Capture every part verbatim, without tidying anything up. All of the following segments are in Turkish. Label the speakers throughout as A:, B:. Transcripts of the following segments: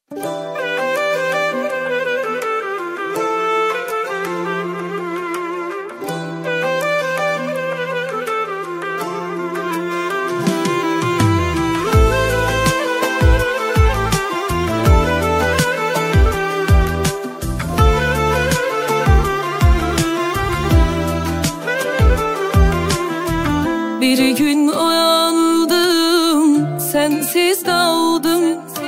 A: Bir gün uyandım, sensiz daldım.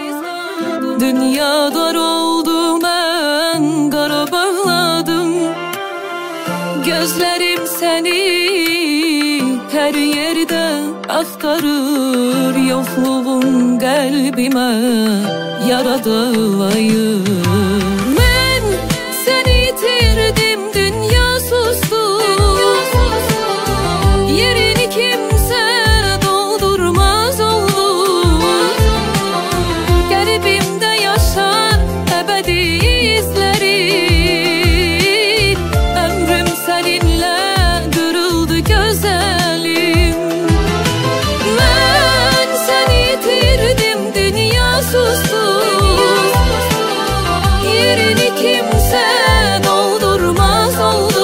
A: Dünya dar oldu, ben kara bağladım. Gözlerim seni her yerde aktarır. Yokluğun kalbime yaradılayır. Ben seni yitirdim, dünya sustu. Yerini kimse doldurmaz oldu. Kalbimde yaşar ebedi izlerin. Ömrüm seninle kırıldı güzelim. Ben seni yitirdim, dünya sustu. Yerini kimse doldurmaz oldu.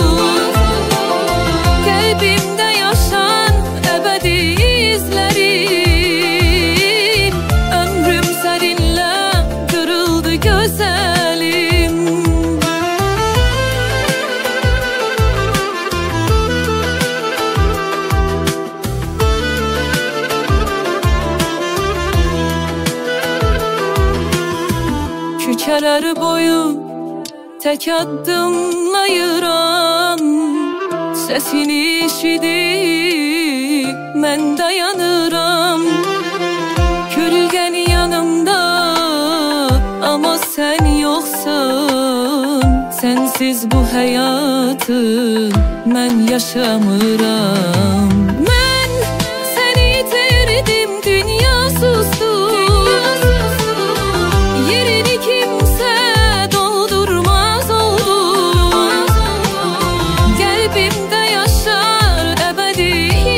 A: Kalbimde yaşan ebedi izlerin. Ömrüm seninle kırıldı güzelim. Küçələr boyu tek addımlayıram. Sesini eşidip mən dayanıram. Kölgen yanımda ama sen yoksun. Sensiz bu hayatı mən yaşamıram. Ben seni yitirdim, dünya sustu. Yerini kimse doldurmaz oldu. Kalbimde yaşar ebedi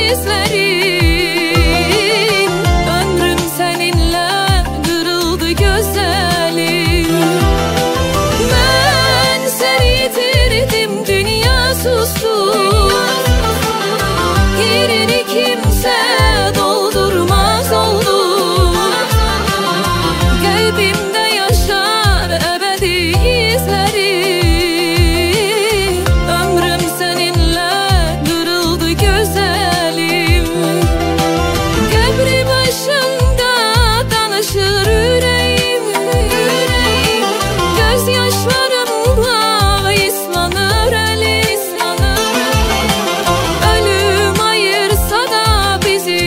A: izlerin. Ömrüm seninle kırıldı güzelim. Ben seni yitirdim, dünya sustu. Yerini kimse doldurmaz oldu. Kalbimde yaşar ebedi izlerin. Ömrüm seninle kırıldı güzelim. Kabri başında danışır yüreğim. Gözyaşlarımla ıslanır elim. Ölüm ayırsa da bizi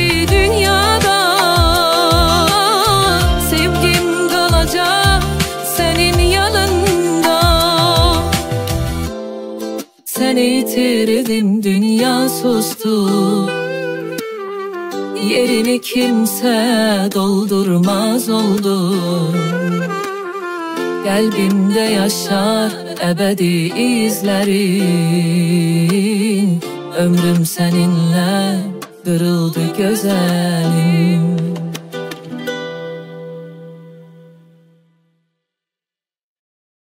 A: dünyadan. Sevgim kalacak senin yanında. Seni yitirdim, dünya sustu. Yerini kimse doldurmaz oldu. Kalbimde yaşar ebedi izlerin. Ömrüm seninle kırıldı güzelim.